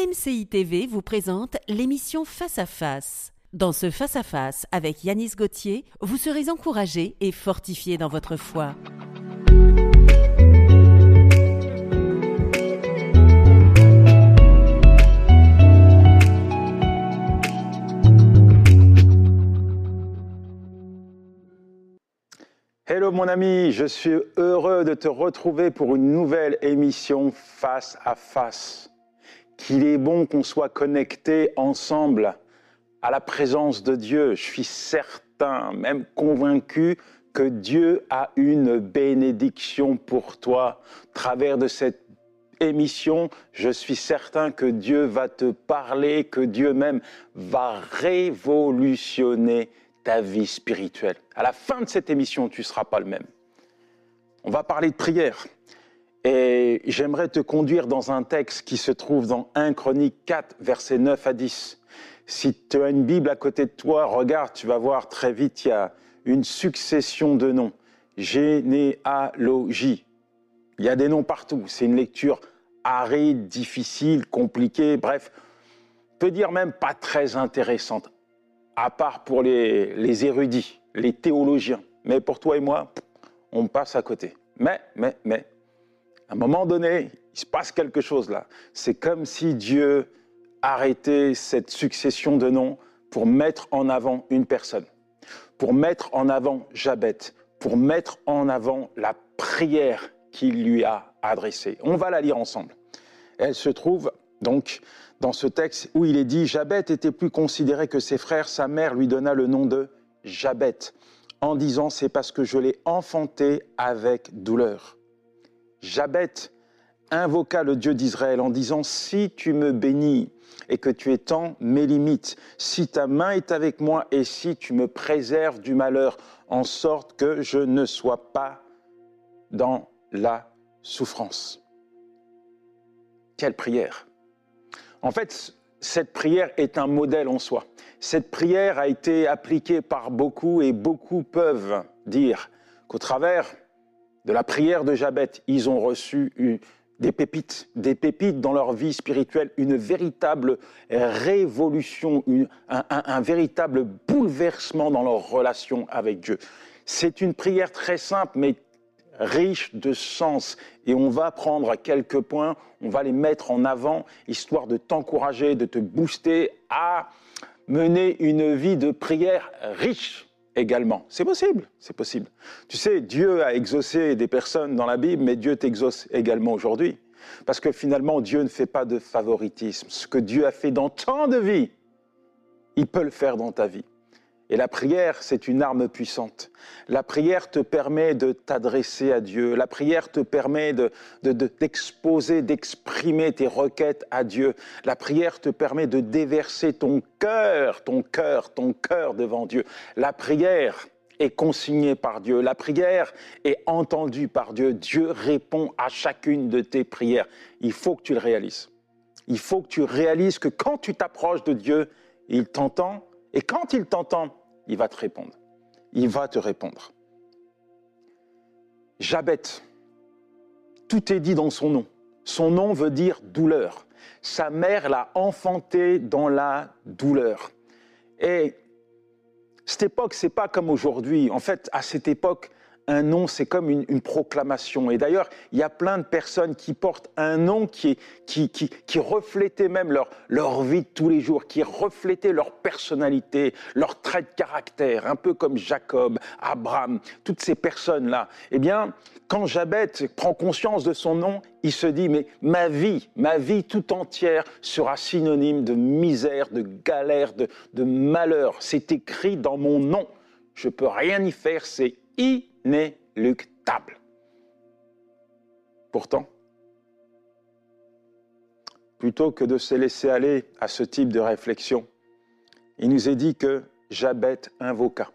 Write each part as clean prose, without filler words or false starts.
MCI TV vous présente l'émission Face à Face. Dans ce Face à Face avec Yanis Gauthier, vous serez encouragé et fortifié dans votre foi. Hello mon ami, je suis heureux de te retrouver pour une nouvelle émission Face à Face. Qu'il est bon qu'on soit connectés ensemble à la présence de Dieu. Je suis certain, même convaincu, que Dieu a une bénédiction pour toi. Au travers de cette émission, je suis certain que Dieu va te parler, que Dieu même va révolutionner ta vie spirituelle. À la fin de cette émission, tu ne seras pas le même. On va parler de prière. Et j'aimerais te conduire dans un texte qui se trouve dans 1 Chroniques 4, versets 9 à 10. Si tu as une Bible à côté de toi, regarde, tu vas voir très vite, il y a une succession de noms. Généalogie. Il y a des noms partout. C'est une lecture aride, difficile, compliquée, bref, on peut dire même pas très intéressante. À part pour les érudits, les théologiens. Mais pour toi et moi, on passe à côté. Mais, à un moment donné, il se passe quelque chose là. C'est comme si Dieu arrêtait cette succession de noms pour mettre en avant une personne, pour mettre en avant Jabet, pour mettre en avant la prière qu'il lui a adressée. On va la lire ensemble. Elle se trouve donc dans ce texte où il est dit « Jabet était plus considéré que ses frères, sa mère lui donna le nom de Jabet, en disant « c'est parce que je l'ai enfanté avec douleur ». Jabet invoqua le Dieu d'Israël en disant « si tu me bénis et que tu étends mes limites, si ta main est avec moi et si tu me préserves du malheur, en sorte que je ne sois pas dans la souffrance ». Quelle prière! En fait, cette prière est un modèle en soi. Cette prière a été appliquée par beaucoup et beaucoup peuvent dire qu'au travers de la prière de Jabet, ils ont reçu des pépites dans leur vie spirituelle, une véritable révolution, un véritable bouleversement dans leur relation avec Dieu. C'est une prière très simple, mais riche de sens. Et on va prendre quelques points, on va les mettre en avant, histoire de t'encourager, de te booster à mener une vie de prière riche également. C'est possible, c'est possible. Tu sais, Dieu a exaucé des personnes dans la Bible, mais Dieu t'exauce également aujourd'hui. Parce que finalement, Dieu ne fait pas de favoritisme. Ce que Dieu a fait dans tant de vies, il peut le faire dans ta vie. Et la prière, c'est une arme puissante. La prière te permet de t'adresser à Dieu. La prière te permet d'exposer, d'exprimer tes requêtes à Dieu. La prière te permet de déverser ton cœur devant Dieu. La prière est consignée par Dieu. La prière est entendue par Dieu. Dieu répond à chacune de tes prières. Il faut que tu le réalises. Il faut que tu réalises que quand tu t'approches de Dieu, il t'entend. Et quand il t'entend, il va te répondre. Il va te répondre. Jabet, tout est dit dans son nom. Son nom veut dire douleur. Sa mère l'a enfanté dans la douleur. Et cette époque, c'est pas comme aujourd'hui. En fait, à cette époque, un nom, c'est comme une proclamation. Et d'ailleurs, il y a plein de personnes qui portent un nom qui reflétait même leur vie de tous les jours, qui reflétait leur personnalité, leur trait de caractère, un peu comme Jacob, Abraham, toutes ces personnes-là. Eh bien, quand Jabet prend conscience de son nom, il se dit, mais ma vie tout entière sera synonyme de misère, de galère, de malheur. C'est écrit dans mon nom. Je ne peux rien y faire, c'est inéluctable. Pourtant, plutôt que de se laisser aller à ce type de réflexion, il nous est dit que Jabet invoqua.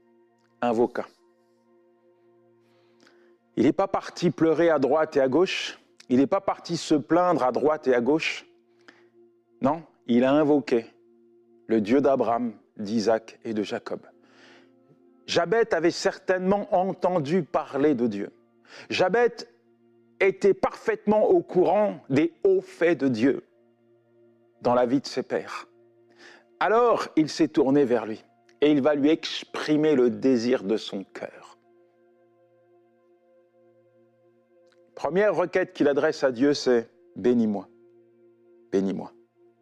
Il n'est pas parti pleurer à droite et à gauche, il n'est pas parti se plaindre à droite et à gauche. Non, il a invoqué le Dieu d'Abraham, d'Isaac et de Jacob. Jabet avait certainement entendu parler de Dieu. Jabet était parfaitement au courant des hauts faits de Dieu. dans la vie de ses pères. Alors, il s'est tourné vers lui et il va lui exprimer le désir de son cœur. Première requête qu'il adresse à Dieu, c'est « Bénis-moi, bénis-moi ».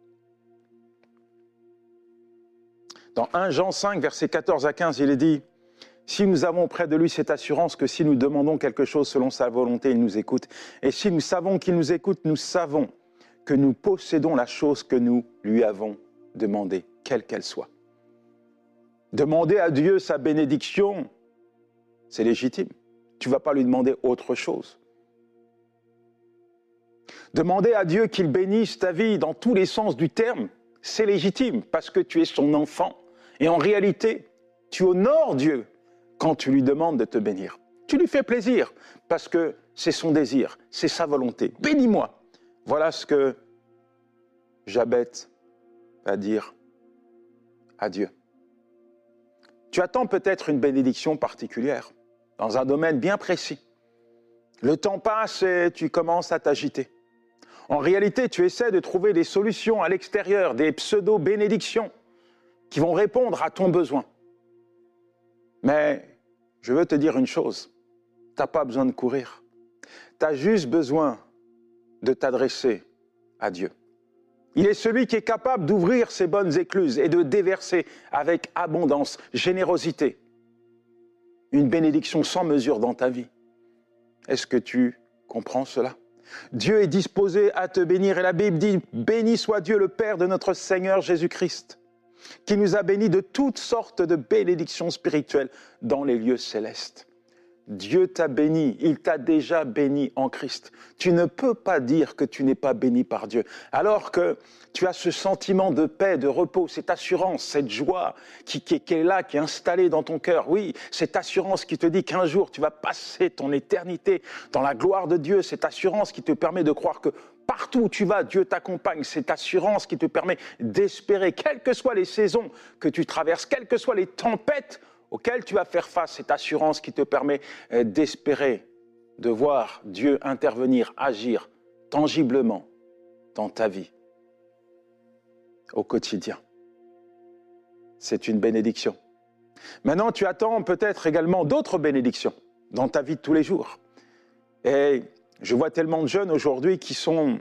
Dans 1 Jean 5, versets 14 à 15, il est dit « Si nous avons auprès de lui cette assurance que si nous demandons quelque chose selon sa volonté, il nous écoute. Et si nous savons qu'il nous écoute, nous savons que nous possédons la chose que nous lui avons demandée, quelle qu'elle soit. » Demander à Dieu sa bénédiction, c'est légitime. Tu ne vas pas lui demander autre chose. Demander à Dieu qu'il bénisse ta vie dans tous les sens du terme, c'est légitime parce que tu es son enfant. Et en réalité, tu honores Dieu quand tu lui demandes de te bénir. Tu lui fais plaisir parce que c'est son désir, c'est sa volonté. Bénis-moi. Voilà ce que Jabez va dire à Dieu. Tu attends peut-être une bénédiction particulière dans un domaine bien précis. Le temps passe et tu commences à t'agiter. En réalité, tu essaies de trouver des solutions à l'extérieur, des pseudo-bénédictions qui vont répondre à ton besoin. Mais je veux te dire une chose, tu n'as pas besoin de courir. Tu as juste besoin de t'adresser à Dieu. Il est celui qui est capable d'ouvrir ses bonnes écluses et de déverser avec abondance, générosité, une bénédiction sans mesure dans ta vie. Est-ce que tu comprends cela? Dieu est disposé à te bénir et la Bible dit « Béni soit Dieu le Père de notre Seigneur Jésus-Christ, qui nous a bénis de toutes sortes de bénédictions spirituelles dans les lieux célestes. » Dieu t'a béni, il t'a déjà béni en Christ. Tu ne peux pas dire que tu n'es pas béni par Dieu. Alors que tu as ce sentiment de paix, de repos, cette assurance, cette joie qui est là, qui est installée dans ton cœur. Oui, cette assurance qui te dit qu'un jour tu vas passer ton éternité dans la gloire de Dieu. Cette assurance qui te permet de croire que partout où tu vas, Dieu t'accompagne. Cette assurance qui te permet d'espérer, quelles que soient les saisons que tu traverses, quelles que soient les tempêtes auquel tu vas faire face, cette assurance qui te permet d'espérer, de voir Dieu intervenir, agir tangiblement dans ta vie, au quotidien. C'est une bénédiction. Maintenant, tu attends peut-être également d'autres bénédictions dans ta vie de tous les jours. Et je vois tellement de jeunes aujourd'hui qui sont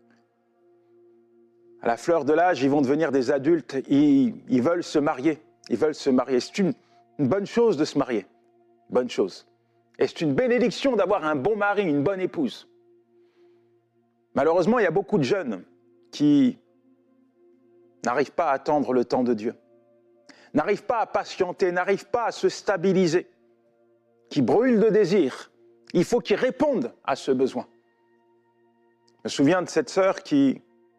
à la fleur de l'âge, ils vont devenir des adultes, ils veulent se marier. Ils veulent se marier. C'est une bonne chose de se marier, bonne chose. Et c'est une bénédiction d'avoir un bon mari, une bonne épouse. Malheureusement, il y a beaucoup de jeunes qui n'arrivent pas à attendre le temps de Dieu, n'arrivent pas à patienter, n'arrivent pas à se stabiliser, qui brûlent de désir. Il faut qu'ils répondent à ce besoin. Je me souviens de cette sœur qui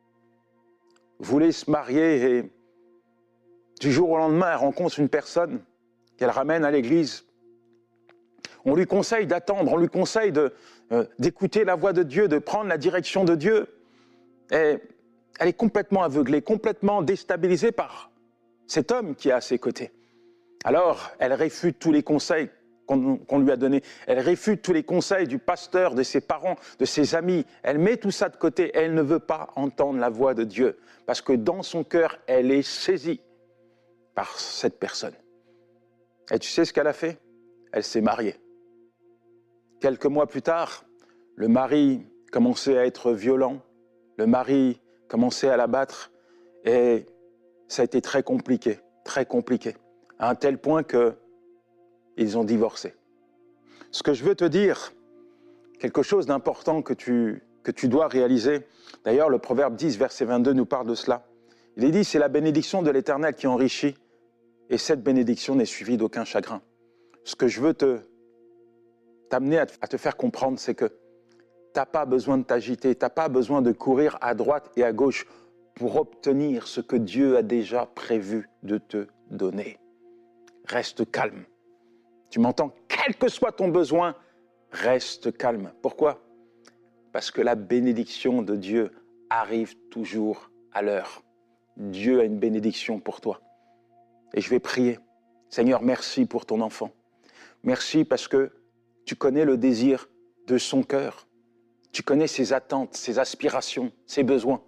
voulait se marier et du jour au lendemain, elle rencontre une personne qu'elle ramène à l'église. On lui conseille d'attendre, on lui conseille d'écouter la voix de Dieu, de prendre la direction de Dieu. Et elle est complètement aveuglée, complètement déstabilisée par cet homme qui est à ses côtés. Alors, elle réfute tous les conseils qu'on lui a donnés. Elle réfute tous les conseils du pasteur, de ses parents, de ses amis. Elle met tout ça de côté. Elle ne veut pas entendre la voix de Dieu parce que dans son cœur, elle est saisie par cette personne. Et tu sais ce qu'elle a fait? Elle s'est mariée. Quelques mois plus tard, le mari commençait à être violent, le mari commençait à la battre, et ça a été très compliqué, à un tel point qu'ils ont divorcé. Ce que je veux te dire, quelque chose d'important que tu dois réaliser, d'ailleurs le Proverbe 10, verset 22 nous parle de cela. Il est dit, c'est la bénédiction de l'Éternel qui enrichit, et cette bénédiction n'est suivie d'aucun chagrin. Ce que je veux t'amener à te faire comprendre, c'est que tu n'as pas besoin de t'agiter, tu n'as pas besoin de courir à droite et à gauche pour obtenir ce que Dieu a déjà prévu de te donner. Reste calme. Tu m'entends? Quel que soit ton besoin, reste calme. Pourquoi? Parce que la bénédiction de Dieu arrive toujours à l'heure. Dieu a une bénédiction pour toi. Et je vais prier. Seigneur, merci pour ton enfant. Merci parce que tu connais le désir de son cœur. Tu connais ses attentes, ses aspirations, ses besoins.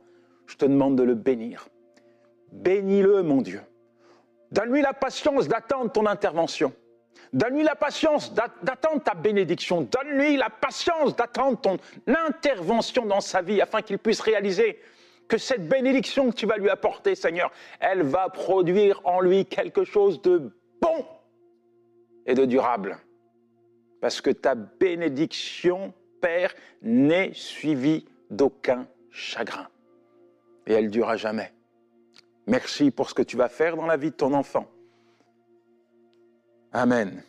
je te demande de le bénir. Bénis-le, mon Dieu. Donne-lui la patience d'attendre ton intervention. Donne-lui la patience d'attendre ta bénédiction. Donne-lui la patience d'attendre ton intervention dans sa vie afin qu'il puisse réaliser que cette bénédiction que tu vas lui apporter, Seigneur, elle va produire en lui quelque chose de bon et de durable. Parce que ta bénédiction, Père, n'est suivie d'aucun chagrin. Et elle ne durera jamais. Merci pour ce que tu vas faire dans la vie de ton enfant. Amen.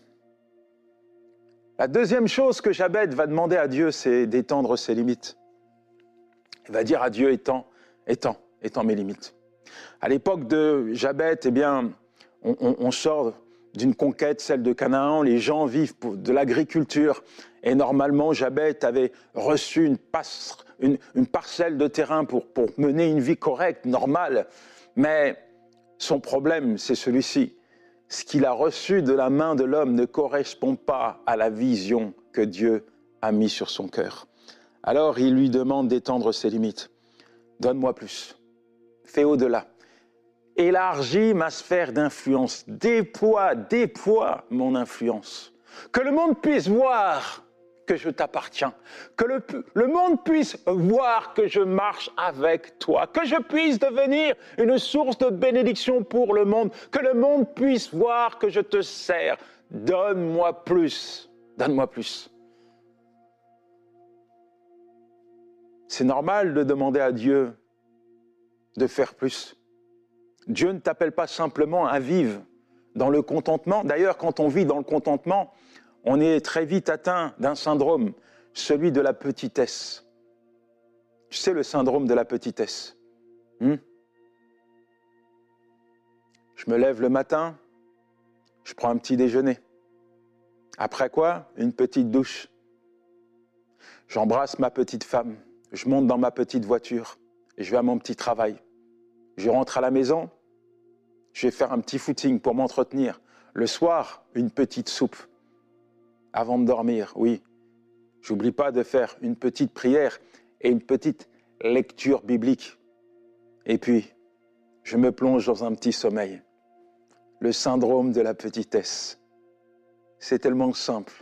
La deuxième chose que Jabez va demander à Dieu, c'est d'étendre ses limites. Il va dire à Dieu, étends mes limites. À l'époque de Jabez, eh bien, on sort d'une conquête, celle de Canaan, les gens vivent de l'agriculture. Et normalement, Jabez avait reçu une parcelle de terrain pour mener une vie correcte, normale. Mais son problème, c'est celui-ci. Ce qu'il a reçu de la main de l'homme ne correspond pas à la vision que Dieu a mise sur son cœur. Alors il lui demande d'étendre ses limites. Donne-moi plus. Fais au-delà. Élargis ma sphère d'influence. Déploie mon influence. Que le monde puisse voir que je t'appartiens. Que le monde puisse voir que je marche avec toi. Que je puisse devenir une source de bénédiction pour le monde. Que le monde puisse voir que je te sers. Donne-moi plus. Donne-moi plus. C'est normal de demander à Dieu de faire plus. Dieu ne t'appelle pas simplement à vivre dans le contentement. D'ailleurs, quand on vit dans le contentement, on est très vite atteint d'un syndrome, celui de la petitesse. Tu sais, le syndrome de la petitesse. Je me lève le matin, je prends un petit déjeuner. Après quoi, une petite douche. J'embrasse ma petite femme, je monte dans ma petite voiture, et je vais à mon petit travail. Je rentre à la maison, je vais faire un petit footing pour m'entretenir. Le soir, une petite soupe. Avant de dormir, oui. J'oublie pas de faire une petite prière et une petite lecture biblique. Et puis, je me plonge dans un petit sommeil. Le syndrome de la petitesse. C'est tellement simple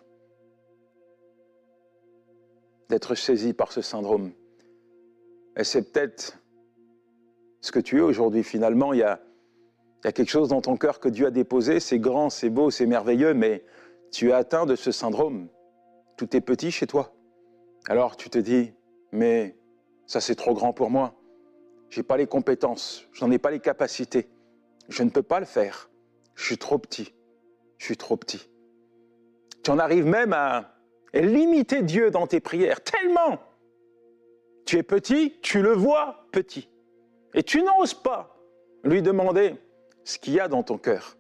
d'être saisi par ce syndrome. Et c'est peut-être ce que tu es aujourd'hui. Finalement, il y a quelque chose dans ton cœur que Dieu a déposé. C'est grand, c'est beau, c'est merveilleux, mais tu es atteint de ce syndrome. Tout est petit chez toi. Alors tu te dis, mais ça c'est trop grand pour moi. Je n'ai pas les compétences, je n'en ai pas les capacités. Je ne peux pas le faire. Je suis trop petit. Je suis trop petit. Tu en arrives même à limiter Dieu dans tes prières, tellement. Tu es petit, tu le vois petit. Et tu n'oses pas lui demander ce qu'il y a dans ton cœur.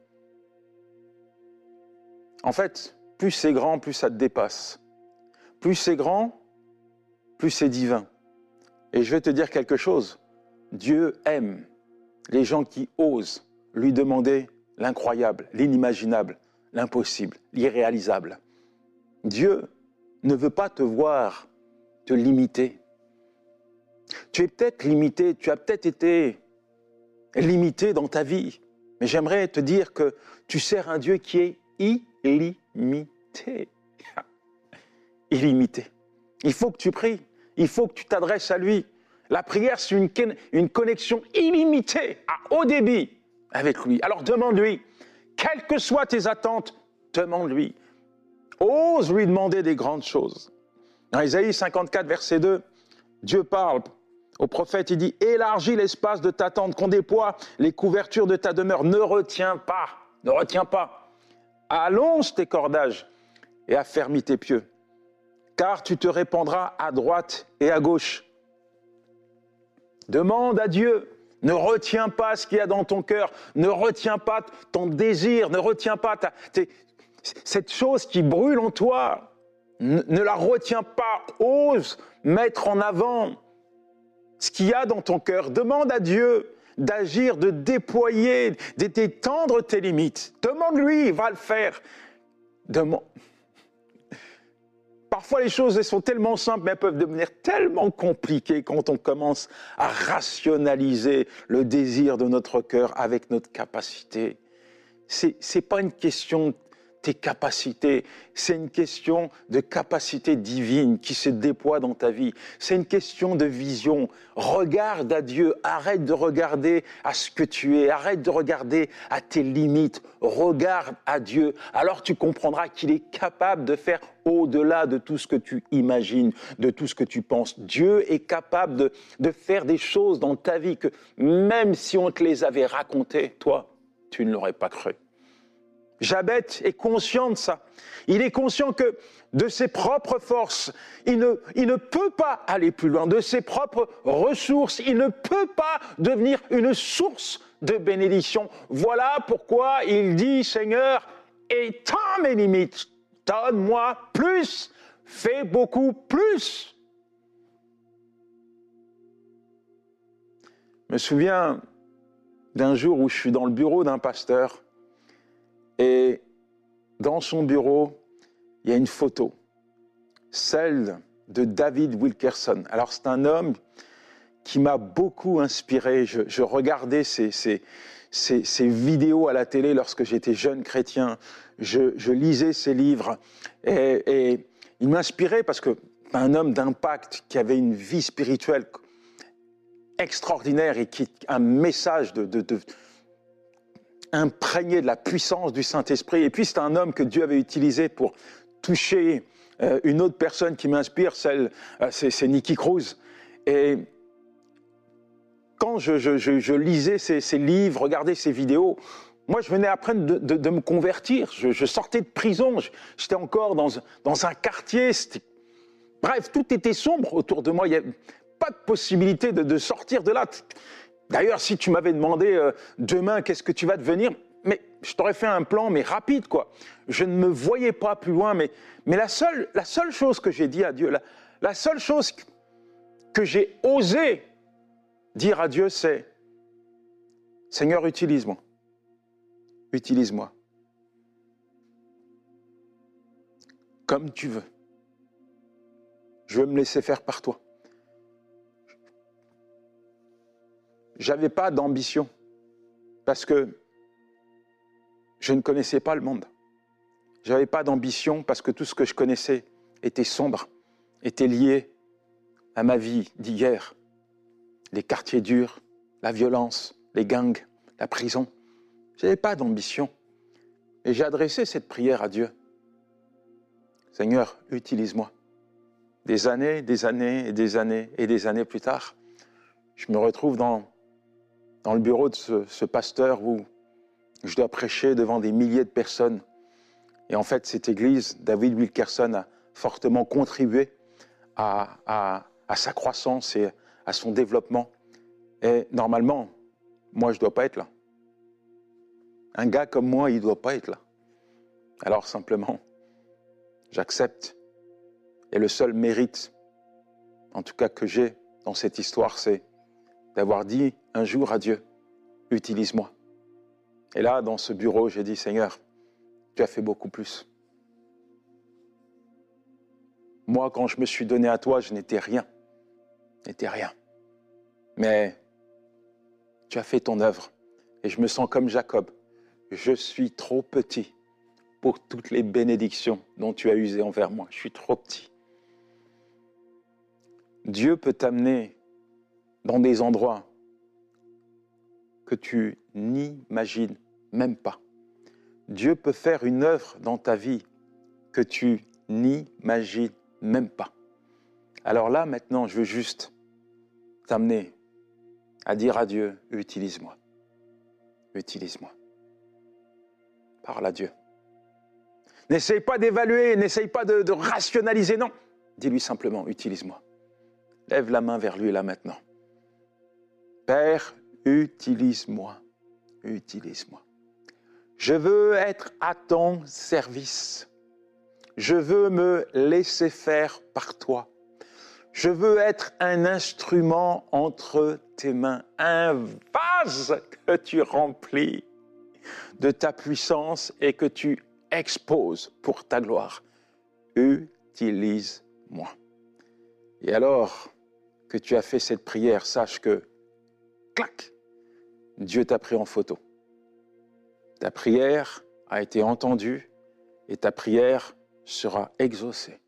En fait, plus c'est grand, plus ça te dépasse. Plus c'est grand, plus c'est divin. Et je vais te dire quelque chose. Dieu aime les gens qui osent lui demander l'incroyable, l'inimaginable, l'impossible, l'irréalisable. Dieu ne veut pas te voir te limiter. Tu es peut-être limité, tu as peut-être été limité dans ta vie. Mais j'aimerais te dire que tu sers un Dieu qui est illimité. Illimité. Il faut que tu pries. Il faut que tu t'adresses à lui. La prière, c'est une connexion illimitée, à haut débit avec lui. Alors demande-lui. Quelles que soient tes attentes, demande-lui. Ose lui demander des grandes choses. Dans Isaïe 54, verset 2, Dieu parle au prophète, il dit « Élargis l'espace de ta tente, qu'on déploie les couvertures de ta demeure. Ne retiens pas. Allonge tes cordages et affermis tes pieux, car tu te répandras à droite et à gauche. » Demande à Dieu. Ne retiens pas ce qu'il y a dans ton cœur. Ne retiens pas ton désir. Ne retiens pas cette chose qui brûle en toi. Ne la retiens pas. Ose mettre en avant ce qu'il y a dans ton cœur. Demande à Dieu d'agir, de déployer, d'étendre tes limites. Demande-lui, il va le faire. Parfois, les choses elles sont tellement simples, mais elles peuvent devenir tellement compliquées quand on commence à rationaliser le désir de notre cœur avec notre capacité. C'est pas une question de tes capacités, c'est une question de capacité divine qui se déploie dans ta vie. C'est une question de vision. Regarde à Dieu, arrête de regarder à ce que tu es, arrête de regarder à tes limites, regarde à Dieu. Alors tu comprendras qu'il est capable de faire au-delà de tout ce que tu imagines, de tout ce que tu penses. Dieu est capable de faire des choses dans ta vie que même si on te les avait racontées, toi, tu ne l'aurais pas cru. Jabez est conscient de ça. Il est conscient que de ses propres forces, il ne peut pas aller plus loin. De ses propres ressources, il ne peut pas devenir une source de bénédiction. Voilà pourquoi il dit, Seigneur, étends mes limites, donne-moi plus, fais beaucoup plus. Je me souviens d'un jour où je suis dans le bureau d'un pasteur. Et dans son bureau, il y a une photo, celle de David Wilkerson. Alors c'est un homme qui m'a beaucoup inspiré. Je regardais ses vidéos à la télé lorsque j'étais jeune chrétien. Je lisais ses livres et il m'inspirait parce que c'est un homme d'impact qui avait une vie spirituelle extraordinaire et qui a un message imprégné de la puissance du Saint-Esprit. Et puis, c'est un homme que Dieu avait utilisé pour toucher une autre personne qui m'inspire, c'est Nicky Cruz. Et quand je lisais ses livres, regardais ses vidéos, moi, je venais apprendre de me convertir. Je sortais de prison, j'étais encore dans un quartier. Bref, tout était sombre autour de moi. Il n'y avait pas de possibilité de sortir de là. D'ailleurs, si tu m'avais demandé demain qu'est-ce que tu vas devenir, mais je t'aurais fait un plan, mais rapide, quoi. Je ne me voyais pas plus loin, mais la seule chose que j'ai dit à Dieu, la seule chose que j'ai osé dire à Dieu, c'est « Seigneur, utilise-moi. Utilise-moi. Comme tu veux. Je veux me laisser faire par toi. » J'avais pas d'ambition parce que je ne connaissais pas le monde. J'avais pas d'ambition parce que tout ce que je connaissais était sombre, était lié à ma vie d'hier. Les quartiers durs, la violence, les gangs, la prison. J'avais pas d'ambition. Et j'ai adressé cette prière à Dieu. Seigneur, utilise-moi. Des années et des années et des années et des années plus tard, je me retrouve dans le bureau de ce pasteur où je dois prêcher devant des milliers de personnes. Et en fait, cette église, David Wilkerson a fortement contribué à sa croissance et à son développement. Et normalement, moi, je ne dois pas être là. Un gars comme moi, il ne doit pas être là. Alors simplement, j'accepte. Et le seul mérite, en tout cas que j'ai dans cette histoire, c'est d'avoir dit un jour à Dieu, utilise-moi. Et là, dans ce bureau, j'ai dit, Seigneur, tu as fait beaucoup plus. Moi, quand je me suis donné à toi, je n'étais rien. Je n'étais rien. Mais tu as fait ton œuvre. Et je me sens comme Jacob. Je suis trop petit pour toutes les bénédictions dont tu as usé envers moi. Je suis trop petit. Dieu peut t'amener dans des endroits que tu n'imagines même pas. Dieu peut faire une œuvre dans ta vie que tu n'imagines même pas. Alors là, maintenant, je veux juste t'amener à dire à Dieu, utilise-moi. Utilise-moi. Parle à Dieu. N'essaye pas d'évaluer, n'essaye pas de rationaliser, non. Dis-lui simplement, utilise-moi. Lève la main vers lui là maintenant. Père, utilise-moi. Utilise-moi. Je veux être à ton service. Je veux me laisser faire par toi. Je veux être un instrument entre tes mains, un vase que tu remplis de ta puissance et que tu exposes pour ta gloire. Utilise-moi. utilise-moi. Et alors que tu as fait cette prière, sache que, clac, Dieu t'a pris en photo. Ta prière a été entendue et ta prière sera exaucée.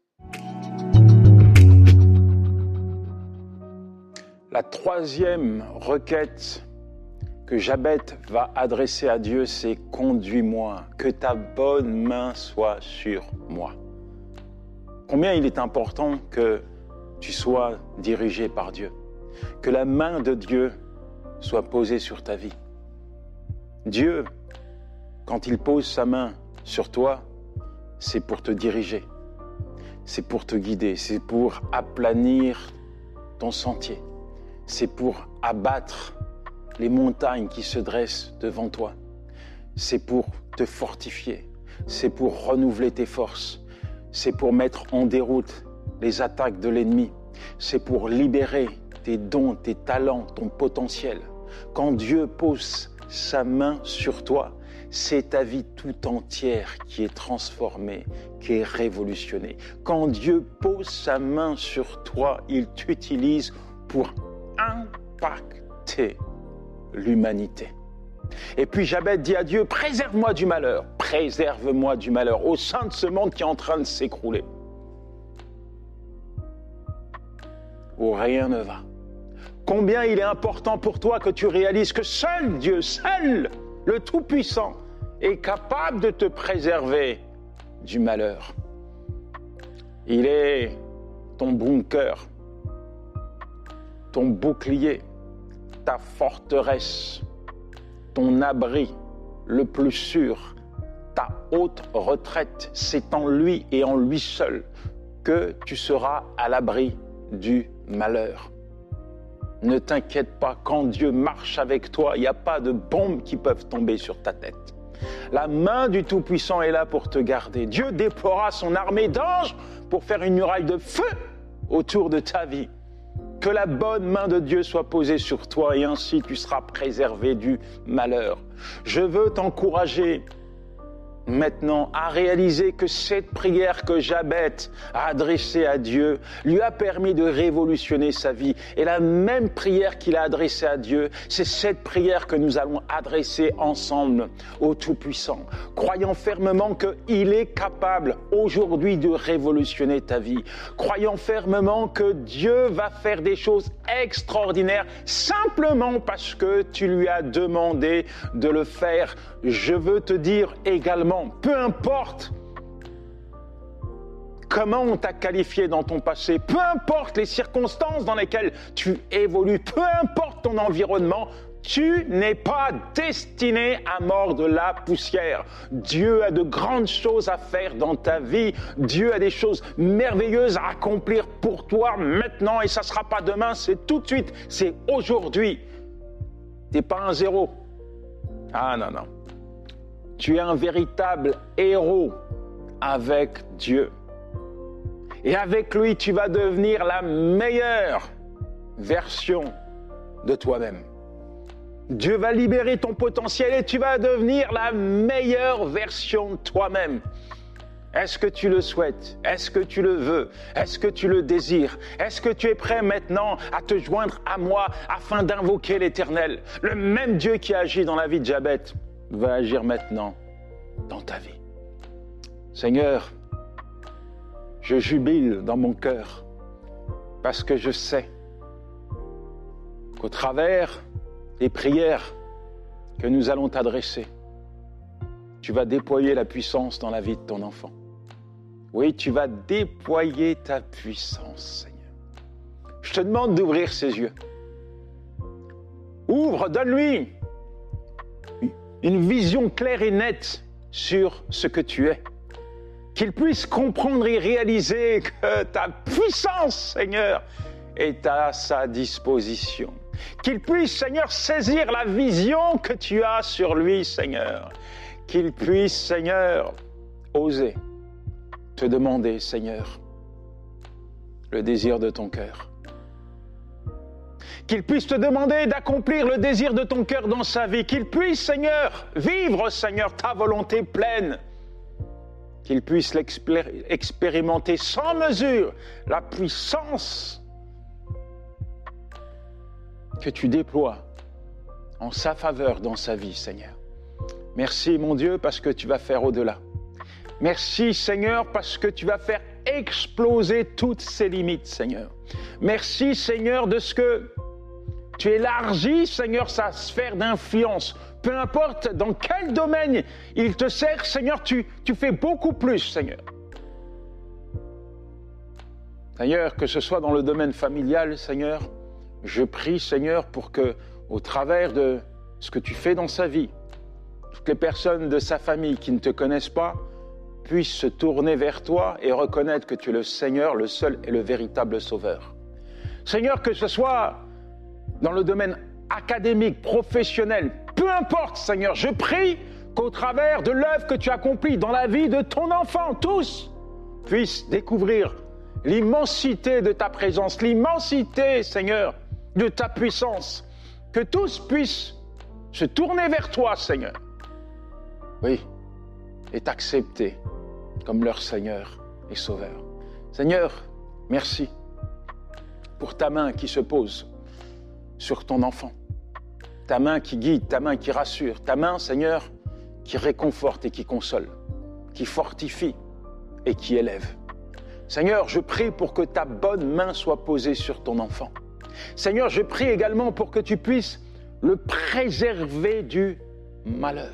La troisième requête que Jabez va adresser à Dieu, c'est « Conduis-moi, que ta bonne main soit sur moi ». Combien il est important que tu sois dirigé par Dieu, que la main de Dieu soit posée sur ta vie. Dieu, quand il pose sa main sur toi, c'est pour te diriger, c'est pour te guider, c'est pour aplanir ton sentier, c'est pour abattre les montagnes qui se dressent devant toi, c'est pour te fortifier, c'est pour renouveler tes forces, c'est pour mettre en déroute les attaques de l'ennemi, c'est pour libérer tes dons, tes talents, ton potentiel. Quand Dieu pose sa main sur toi, c'est ta vie tout entière qui est transformée, qui est révolutionnée. Quand Dieu pose sa main sur toi, il t'utilise pour impacter l'humanité. Et puis Jabez dit à Dieu, préserve-moi du malheur au sein de ce monde qui est en train de s'écrouler. Où rien ne va. Combien il est important pour toi que tu réalises que seul Dieu, seul le Tout-Puissant, est capable de te préserver du malheur. Il est ton bunker, ton bouclier, ta forteresse, ton abri le plus sûr, ta haute retraite. C'est en lui et en lui seul que tu seras à l'abri du malheur. Ne t'inquiète pas, quand Dieu marche avec toi, il n'y a pas de bombes qui peuvent tomber sur ta tête. La main du Tout-Puissant est là pour te garder. Dieu déploiera son armée d'anges pour faire une muraille de feu autour de ta vie. Que la bonne main de Dieu soit posée sur toi et ainsi tu seras préservé du malheur. Je veux t'encourager maintenant à réaliser que cette prière que Jabez a adressée à Dieu lui a permis de révolutionner sa vie. Et la même prière qu'il a adressée à Dieu, c'est cette prière que nous allons adresser ensemble au Tout-Puissant, croyant fermement qu'il est capable aujourd'hui de révolutionner ta vie, croyant fermement que Dieu va faire des choses extraordinaires simplement parce que tu lui as demandé de le faire. Je veux te dire également, peu importe comment on t'a qualifié dans ton passé, peu importe les circonstances dans lesquelles tu évolues, peu importe ton environnement, tu n'es pas destiné à mordre la poussière. Dieu a de grandes choses à faire dans ta vie. Dieu a des choses merveilleuses à accomplir pour toi maintenant et ça ne sera pas demain, c'est tout de suite, c'est aujourd'hui. Tu n'es pas un zéro. Ah non, non. Tu es un véritable héros avec Dieu. Et avec lui, tu vas devenir la meilleure version de toi-même. Dieu va libérer ton potentiel et tu vas devenir la meilleure version de toi-même. Est-ce que tu le souhaites? Est-ce que tu le veux? Est-ce que tu le désires? Est-ce que tu es prêt maintenant à te joindre à moi afin d'invoquer l'Éternel? Le même Dieu qui agit dans la vie de Jabez va agir maintenant dans ta vie. Seigneur, je jubile dans mon cœur parce que je sais qu'au travers des prières que nous allons t'adresser, tu vas déployer la puissance dans la vie de ton enfant. Oui, tu vas déployer ta puissance, Seigneur. Je te demande d'ouvrir ses yeux. Ouvre, donne-lui une vision claire et nette sur ce que tu es. Qu'il puisse comprendre et réaliser que ta puissance, Seigneur, est à sa disposition. Qu'il puisse, Seigneur, saisir la vision que tu as sur lui, Seigneur. Qu'il puisse, Seigneur, oser te demander, Seigneur, le désir de ton cœur. Qu'il puisse te demander d'accomplir le désir de ton cœur dans sa vie. Qu'il puisse, Seigneur, vivre, Seigneur, ta volonté pleine. qu'il puisse expérimenter sans mesure la puissance que tu déploies en sa faveur dans sa vie, Seigneur. Merci, mon Dieu, parce que tu vas faire au-delà. Merci, Seigneur, parce que tu vas faire exploser toutes ces limites, Seigneur. Merci, Seigneur, de ce que tu élargis, Seigneur, sa sphère d'influence. Peu importe dans quel domaine il te sert, Seigneur, tu fais beaucoup plus, Seigneur. Seigneur, que ce soit dans le domaine familial, Seigneur, je prie, Seigneur, pour que, au travers de ce que tu fais dans sa vie, toutes les personnes de sa famille qui ne te connaissent pas puissent se tourner vers toi et reconnaître que tu es le Seigneur, le seul et le véritable Sauveur. Seigneur, que ce soit dans le domaine académique, professionnel, peu importe, Seigneur, je prie qu'au travers de l'œuvre que tu accomplis dans la vie de ton enfant, tous puissent découvrir l'immensité de ta présence, l'immensité, Seigneur, de ta puissance, que tous puissent se tourner vers toi, Seigneur. Oui, et t'accepter comme leur Seigneur et Sauveur. Seigneur, merci pour ta main qui se pose sur ton enfant, ta main qui guide, ta main qui rassure, ta main, Seigneur, qui réconforte et qui console, qui fortifie et qui élève. Seigneur, je prie pour que ta bonne main soit posée sur ton enfant. Seigneur, je prie également pour que tu puisses le préserver du malheur.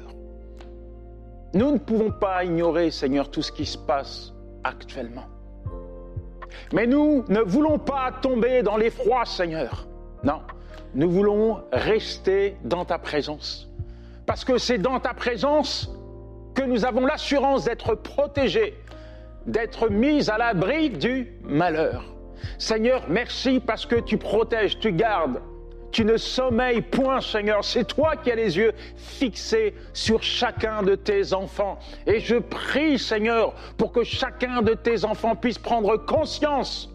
Nous ne pouvons pas ignorer, Seigneur, tout ce qui se passe actuellement. Mais nous ne voulons pas tomber dans l'effroi, Seigneur. Non, nous voulons rester dans ta présence. Parce que c'est dans ta présence que nous avons l'assurance d'être protégés, d'être mis à l'abri du malheur. Seigneur, merci parce que tu protèges, tu gardes. Tu ne sommeilles point, Seigneur. C'est toi qui as les yeux fixés sur chacun de tes enfants. Et je prie, Seigneur, pour que chacun de tes enfants puisse prendre conscience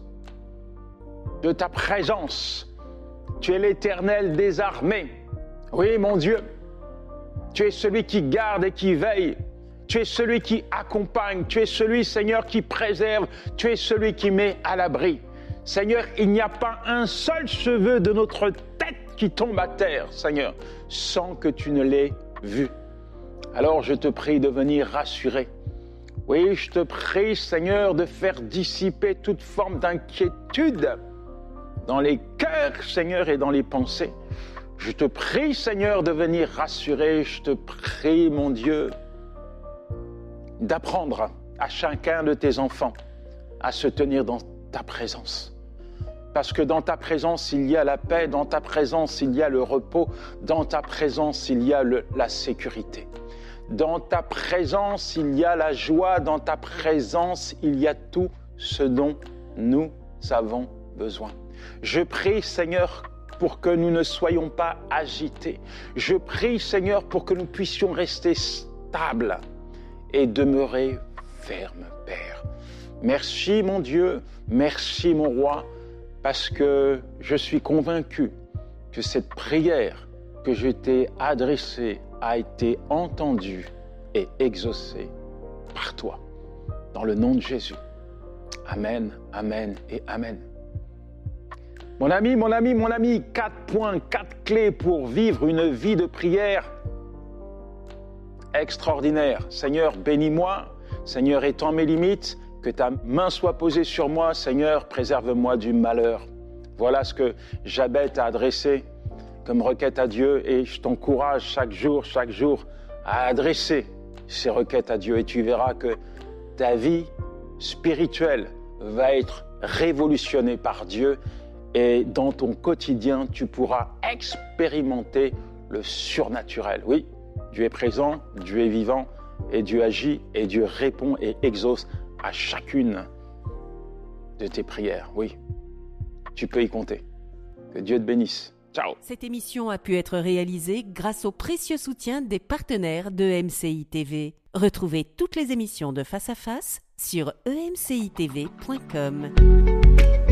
de ta présence. Tu es l'Éternel des armées. Oui, mon Dieu, tu es celui qui garde et qui veille. Tu es celui qui accompagne. Tu es celui, Seigneur, qui préserve. Tu es celui qui met à l'abri. Seigneur, il n'y a pas un seul cheveu de notre tête qui tombe à terre, Seigneur, sans que tu ne l'aies vu. Alors je te prie de venir rassurer. Oui, je te prie, Seigneur, de faire dissiper toute forme d'inquiétude dans les cœurs, Seigneur, et dans les pensées. Je te prie, Seigneur, de venir rassurer. Je te prie, mon Dieu, d'apprendre à chacun de tes enfants à se tenir dans ta présence. Parce que dans ta présence, il y a la paix, dans ta présence, il y a le repos, dans ta présence, il y a la sécurité. Dans ta présence, il y a la joie, dans ta présence, il y a tout ce dont nous avons besoin. Je prie, Seigneur, pour que nous ne soyons pas agités. Je prie, Seigneur, pour que nous puissions rester stables et demeurer fermes, Père. Merci, mon Dieu, merci, mon Roi, parce que je suis convaincu que cette prière que je t'ai adressée a été entendue et exaucée par toi. Dans le nom de Jésus. Amen, amen et amen. Mon ami, 4 points, 4 clés pour vivre une vie de prière extraordinaire. Seigneur, bénis-moi. Seigneur, étends mes limites. Que ta main soit posée sur moi, Seigneur, préserve-moi du malheur. Voilà ce que Jabez t'a adressé comme requête à Dieu et je t'encourage chaque jour, à adresser ces requêtes à Dieu et tu verras que ta vie spirituelle va être révolutionnée par Dieu et dans ton quotidien, tu pourras expérimenter le surnaturel. Oui, Dieu est présent, Dieu est vivant et Dieu agit et Dieu répond et exauce à chacune de tes prières. Oui, tu peux y compter. Que Dieu te bénisse. Ciao. Cette émission a pu être réalisée grâce au précieux soutien des partenaires de MCI TV. Retrouvez toutes les émissions de Face à Face sur emcitv.com.